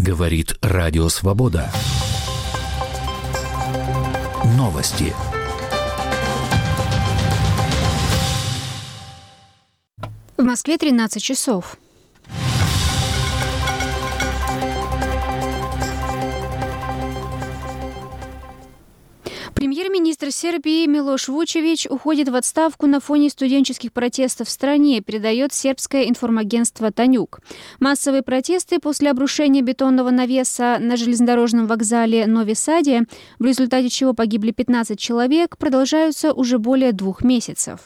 Говорит Радио Свобода. Новости. В Москве 13 часов. Премьер-министр Сербии Милош Вучевич уходит в отставку на фоне студенческих протестов в стране, передает сербское информагентство «Танюк». Массовые протесты после обрушения бетонного навеса на железнодорожном вокзале Нови Саде, в результате чего погибли 15 человек, продолжаются уже более 2 месяцев.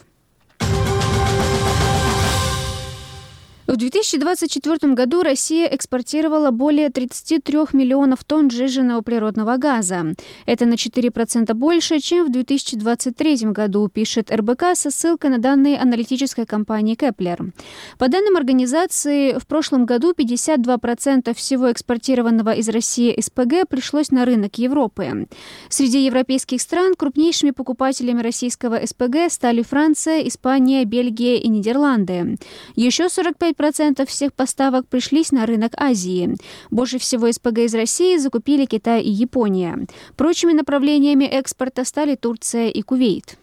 В 2024 году Россия экспортировала более 33 миллионов тонн сжиженного природного газа. Это на 4% больше, чем в 2023 году, пишет РБК со ссылкой на данные аналитической компании Кеплер. По данным организации, в прошлом году 52% всего экспортированного из России СПГ пришлось на рынок Европы. Среди европейских стран крупнейшими покупателями российского СПГ стали Франция, Испания, Бельгия и Нидерланды. Еще 45% всех поставок пришлись на рынок Азии. Больше всего СПГ из России закупили Китай и Япония. Прочими направлениями экспорта стали Турция и Кувейт.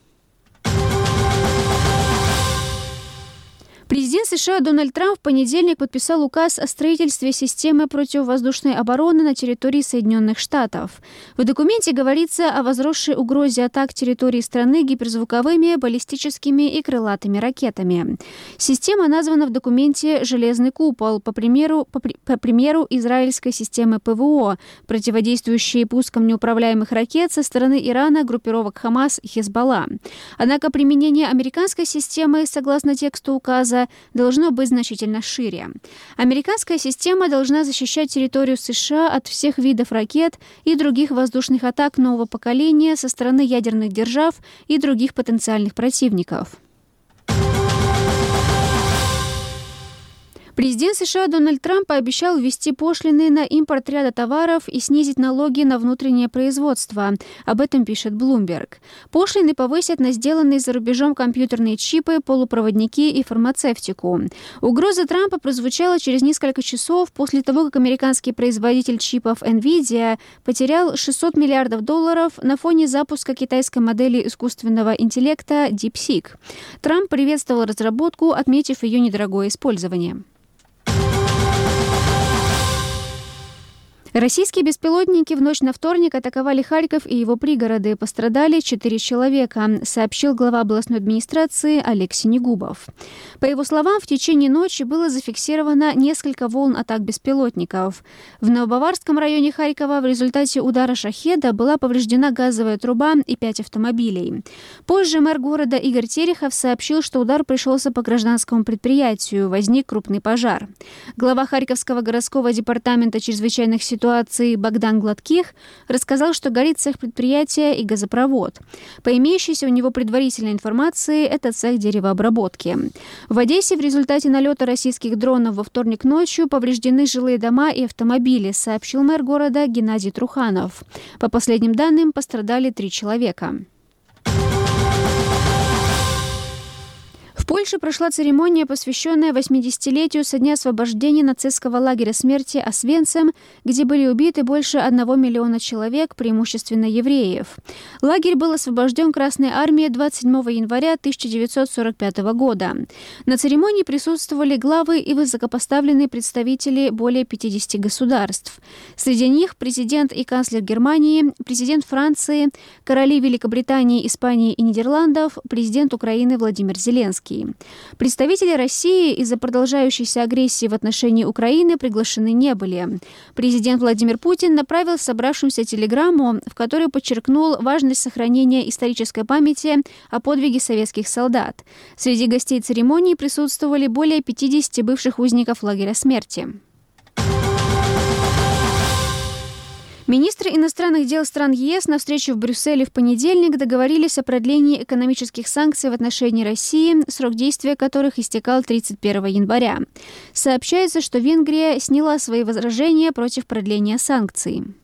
Президент США Дональд Трамп в понедельник подписал указ о строительстве системы противовоздушной обороны на территории Соединенных Штатов. В документе говорится о возросшей угрозе атак территории страны гиперзвуковыми, баллистическими и крылатыми ракетами. Система названа в документе «Железный купол», по примеру израильской системы ПВО, противодействующей пускам неуправляемых ракет со стороны Ирана, группировок Хамас и Хезболла. Однако применение американской системы, согласно тексту указа, должно быть значительно шире. Американская система должна защищать территорию США от всех видов ракет и других воздушных атак нового поколения со стороны ядерных держав и других потенциальных противников. Президент США Дональд Трамп пообещал ввести пошлины на импорт ряда товаров и снизить налоги на внутреннее производство. Об этом пишет Bloomberg. Пошлины повысят на сделанные за рубежом компьютерные чипы, полупроводники и фармацевтику. Угроза Трампа прозвучала через несколько часов после того, как американский производитель чипов NVIDIA потерял $600 миллиардов на фоне запуска китайской модели искусственного интеллекта DeepSeek. Трамп приветствовал разработку, отметив ее недорогое использование. Российские беспилотники в ночь на вторник атаковали Харьков и его пригороды. Пострадали 4 человека, сообщил глава областной администрации Олег Синегубов. По его словам, в течение ночи было зафиксировано несколько волн атак беспилотников. В Новобаварском районе Харькова в результате удара «Шахеда» была повреждена газовая труба и 5 автомобилей. Позже мэр города Игорь Терехов сообщил, что удар пришелся по гражданскому предприятию, возник крупный пожар. Глава Харьковского городского департамента чрезвычайных ситуаций Богдан Гладких рассказал, что горит цех предприятия и газопровод. По имеющейся у него предварительной информации, это цех деревообработки. В Одессе в результате налета российских дронов во вторник ночью повреждены жилые дома и автомобили, сообщил мэр города Геннадий Труханов. По последним данным, пострадали 3 человека. В Польше прошла церемония, посвященная 80-летию со дня освобождения нацистского лагеря смерти Освенцим, где были убиты больше 1 миллиона человек, преимущественно евреев. Лагерь был освобожден Красной армией 27 января 1945 года. На церемонии присутствовали главы и высокопоставленные представители более 50 государств. Среди них президент и канцлер Германии, президент Франции, короли Великобритании, Испании и Нидерландов, президент Украины Владимир Зеленский. Представители России из-за продолжающейся агрессии в отношении Украины приглашены не были. Президент Владимир Путин направил собравшимся телеграмму, в которой подчеркнул важность сохранения исторической памяти о подвиге советских солдат. Среди гостей церемонии присутствовали более 50 бывших узников лагеря смерти. Министры иностранных дел стран ЕС на встрече в Брюсселе в понедельник договорились о продлении экономических санкций в отношении России, срок действия которых истекал 31 января. Сообщается, что Венгрия сняла свои возражения против продления санкций.